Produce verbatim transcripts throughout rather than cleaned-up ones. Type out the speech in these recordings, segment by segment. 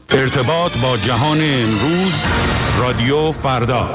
ارتباط با جهان امروز، رادیو فردا.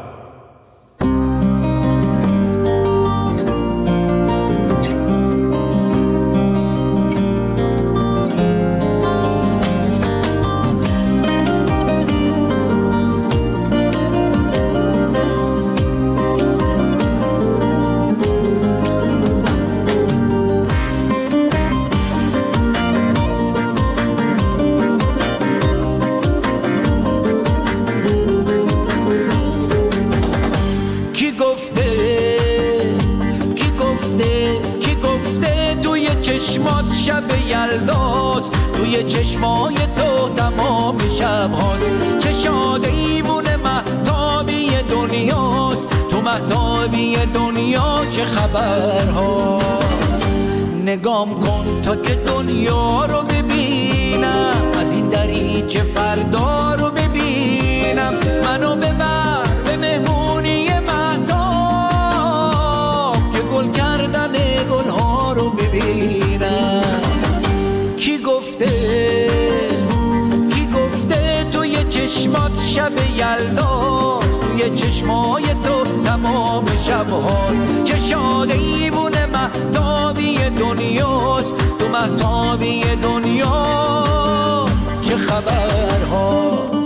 توی چشمای تو تمام شب هاست، چه شاد ایوون مهتابی دنیاست، تو مهتابی دنیا چه خبر هاست. نگام کن تا که دنیا رو ببینم، از این دریچه فردا رو ببینم، منو ببر به مهمونی مهتاب که گل کردن گلها رو ببینم. کی گفته کی گفته توی چشمات شب یلدا، توی چشمای تو تمام شب هاست، چه شاد ایوون مهتابی دنیاست، تو مهتابی دنیا چه خبر هاست.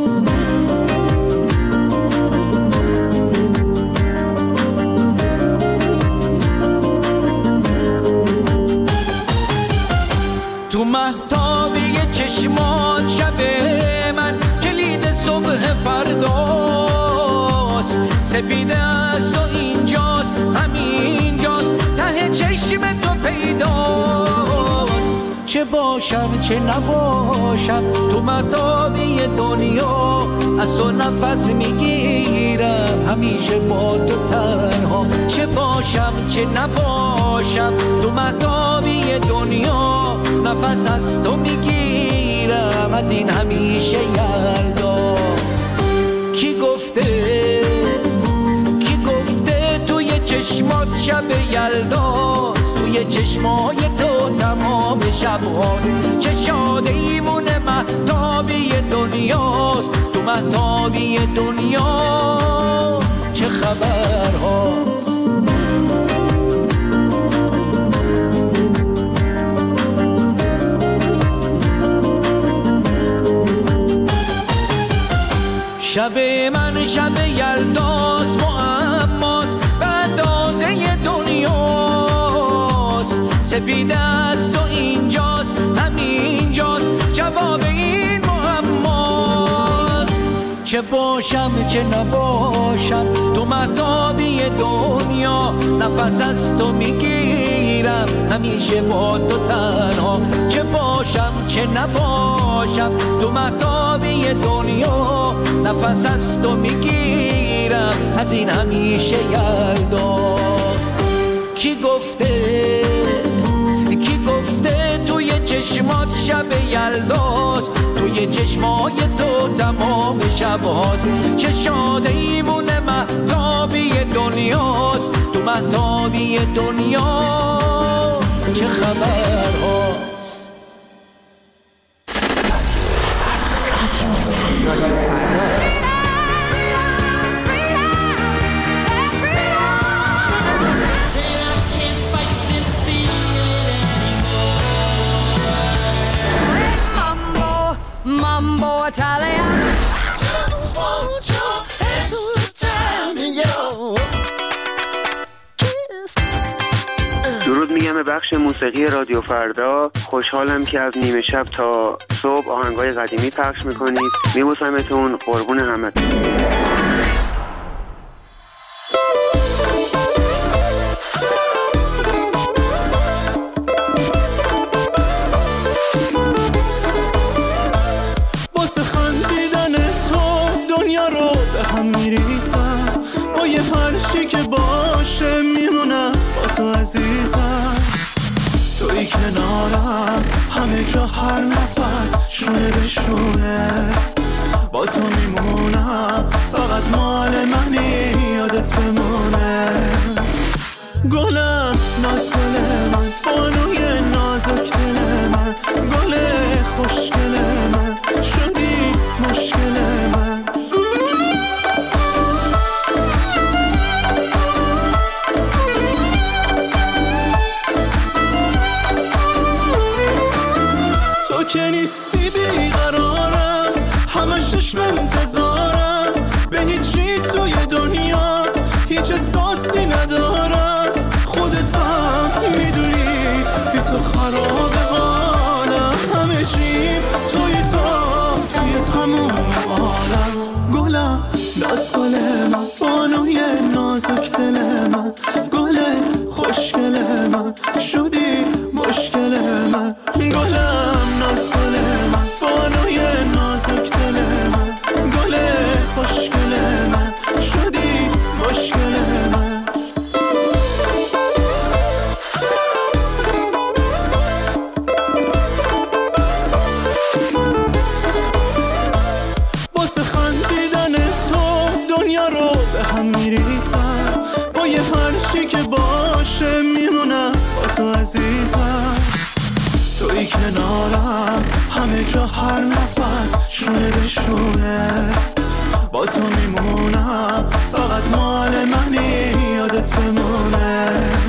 تو مهتابی چشمات شب من کلید صبح فرداست، سپیده است و اینجاست همینجاست ته چشم تو پیداست. چه باشم چه نباشم تو مهتابی دنیا، از تو نفس میگیرم همیشه با تو تنها. چه باشم چه نباشم تو مهتابی دنیا، نفس از تو میگیرم از این همیشه یلدا. کی گفته کی گفته توی چشمات شب یلداست، توی چشمای تو تمام شب هاست، چه شاد ایمون مهتابی دنیاست، تو مهتابی دنیا چه خبر هاست. شب من شب یلداست، معماست به اندازه دنیاست، سپیده است و اینجاست همینجاست جواب این معماست. چه باشم چه نباشم تو مهتابی دنیا، نفس از تو میگیرم همیشه با تو تنها. چه باشم چه نباشم تو مهتابی دنیا، نفس از تو میگیرم از این همیشه یلدا. کی گفته کی گفته توی چشمات شب یلداست، توی چشمای تو تمام شب هاست، چه شاد ایمون مهتابی دنیاست، تو مهتابی دنیا چه خبر هاست. Mambo Italiano. Just want your extra time in your kiss. درود میگم به بخش موسیقی رادیو فردا. خوشحالم که از نیمه شب تا صبح آهنگای قدیمی پخش میکنید. میبوسمتون، قربون همتون. یه هرچی که باشه میمونم با تو عزیزم، توی کنارم همه جا هر نفس شونه به شونه، با تو میمونم فقط مال منی یادت بمونه. گلم ناز گل من، بانوی نازک دل من، گل خوشگل من، شدی نیستی بیقرارم، همش چشم انتظارم، به هیچی توی دنیا هیچ احساسی ندارم. خودت هم میدونی بی تو خراب قالم، همه چی توی تو توی تموم عالم. گلم ناز گل من، بانوی نازک دل من، گل خوشگل من، شدی مشکل من. گلم ناز گل من، بانوی نازک دل من، گل خوشگل من، شدی مشکل من. واسه خندیدن تو دنیا رو به هم میریزم، با یه هرچی که باشه میمونم با تو عزیزم. توی کنارم همه جا هر نفس شونه به شونه، با تو میمونم فقط مال منی یادت بمونه.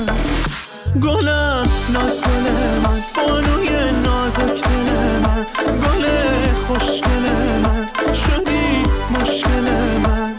گلم ناز گل من، بانوی نازک دل من، گل خوشگل من، شدی مشکل من.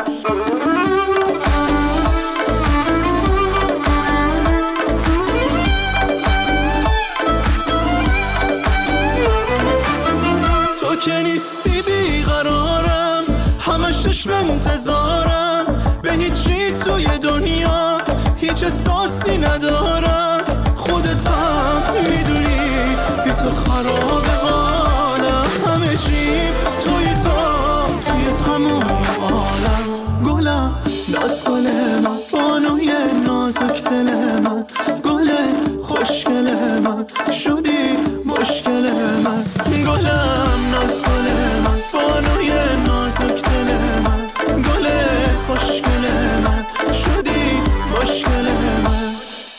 تو که نیستی بیقرارم، همش چشم انتظارم، به هیچی توی دنیا هیچ احساسی ندارم. خودت هم میدونی بی تو خراب قالم، همه چی توی تو توی تموم عالم. گلم ناز گل من، بانوی نازک دل من، گل خوشگل من، شدی مشکل من. گلم ناز گل من، بانوی نازک دل من، گل خوشگل من، شدی مشکل من.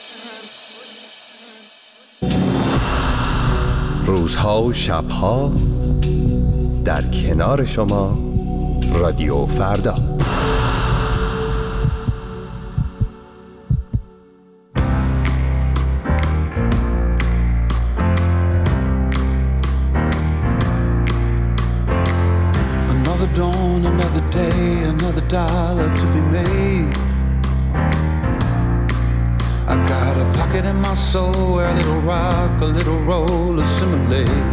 روزها و شبها در کنار شما رادیو فردا. Another dawn, another day, another dollar to be made. I got a pocket in my soul where a little rock, a little roll assimilate.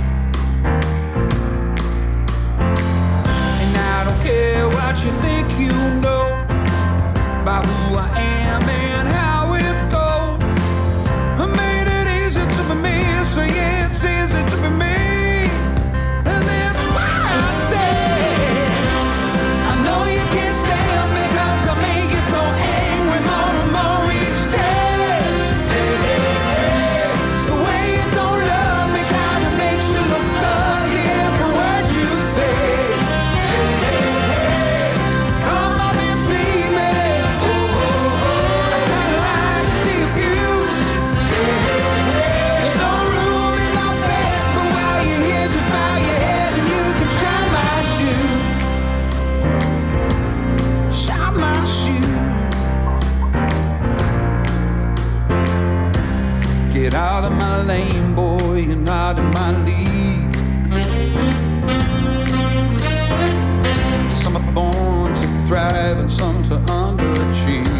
And I don't care what you think you know about who I am and how it goes. I made it easy to be me, so yeah, it's easy to be me. And that's why I say I know you can't stand me, 'cause I make you so angry more and more each day. Hey, hey, hey. The way you don't love me kinda makes you look ugly every word you say. Hey, hey, hey. Come up and see me. Oh, oh, oh. I kinda like the abuse. Hey, hey, hey. There's no room in my bed, but while you're here, just bow your head and you can shine my shoes. Shine my shoes. Get out of my lane, boy, you're not in my league. Some are born to thrive and some to underachieve.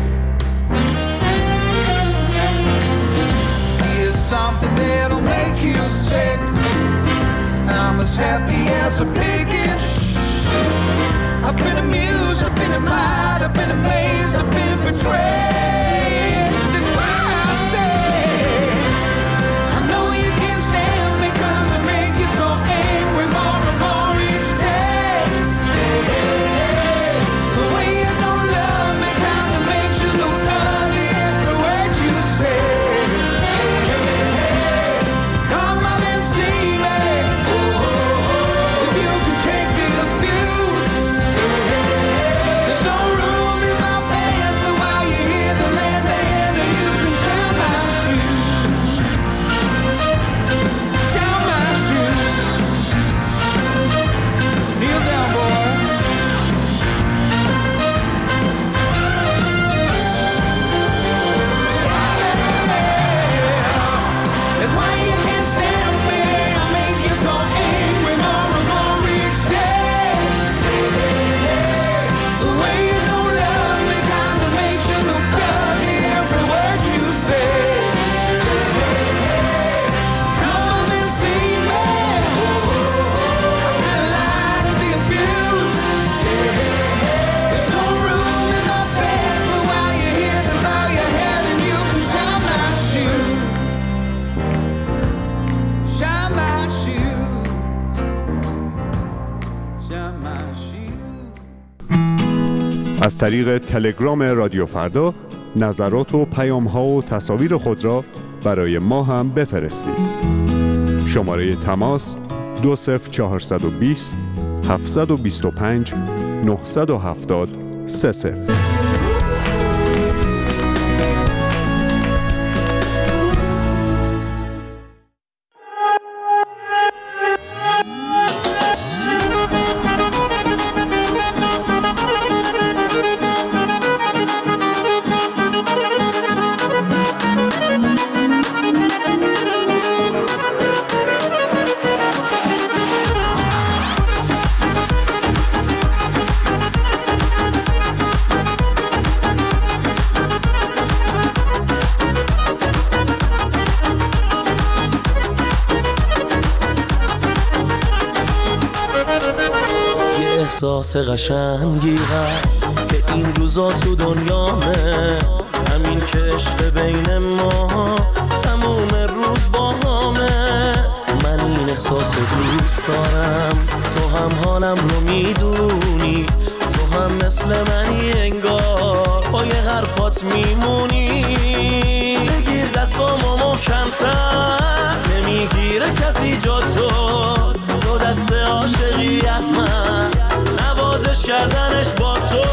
Here's something that'll make you sick. I'm as happy as a pig in shh. I've been amused, I've been admired, I've been amazed, I've been betrayed. That's why I say I know you can't stand me, 'cause I make you so angry more and more each day. Hey, hey, hey. The way you don't love me kinda makes you look ugly every word you say. Hey, hey, hey. Come up and see me. Oh, oh, oh. If you can take the abuse. Hey, hey, hey. There's no room in my bed, but while you're here, از طریق تلگرام رادیو فردا نظرات و پیام‌ها و تصاویر خود را برای ما هم بفرستید. شماره تماس دو صفر چهارصد و بیست هفتصد و بیست و پنج نهصد و هفتاد سه صفر. احساس قشنگی هست که این روزا تو دنیامه، همین که عشق بین ما تموم روز با همه. من این احساس دوست دارم، تو هم حالم رو میدونی، تو هم مثل منی انگار با یه حرفات میمونی. بگیر دستامو محکم‌تر، نمیگیره کسی جا تو، دو دست عاشقی از من، نوازش کردنش با تو.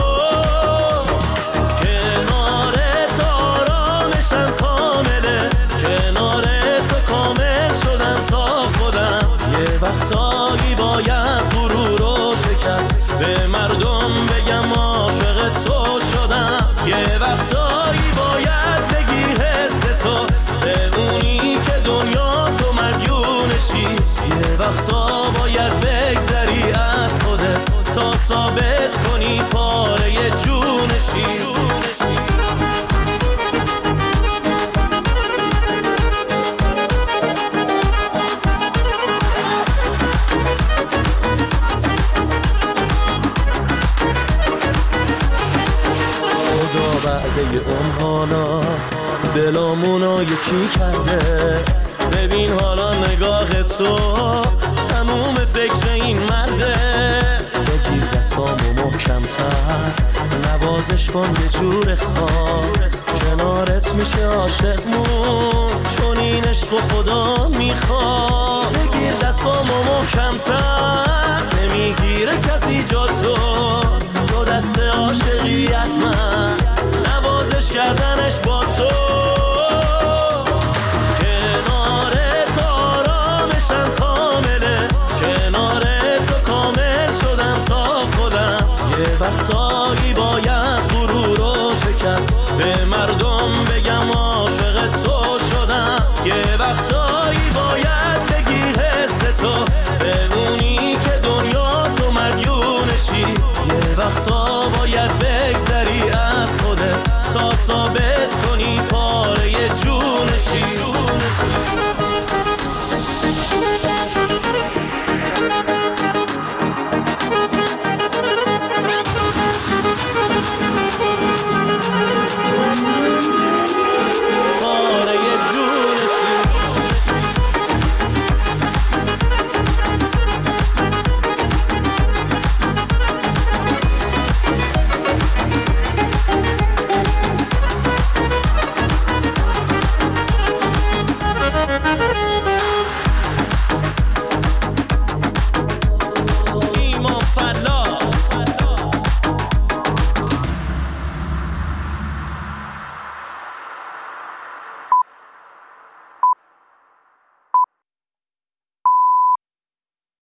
کنار تو آرامشم کامله، کنار تو کامل شدم تا خودم. یه وقتایی باید غرور رو شکست، به مردم بگم عاشق تو شدم. یه وقتایی باید بگی حس تو به اونی که دنیا تو مدیونشی. یه وقتا باید بگذری از خودت تا ثابت کنی پاره جونشی. خدا بعد یه عمر حالا دلامونو یکی کرده. ببین حالا نگاه تو تموم فکر این مرده. بگیر دستامو محکم‌تر، نوازش کن به جور خاص، کنارت میشه عاشقمون، چون این عشق خدا میخواد. بگیر دستامو محکم‌تر،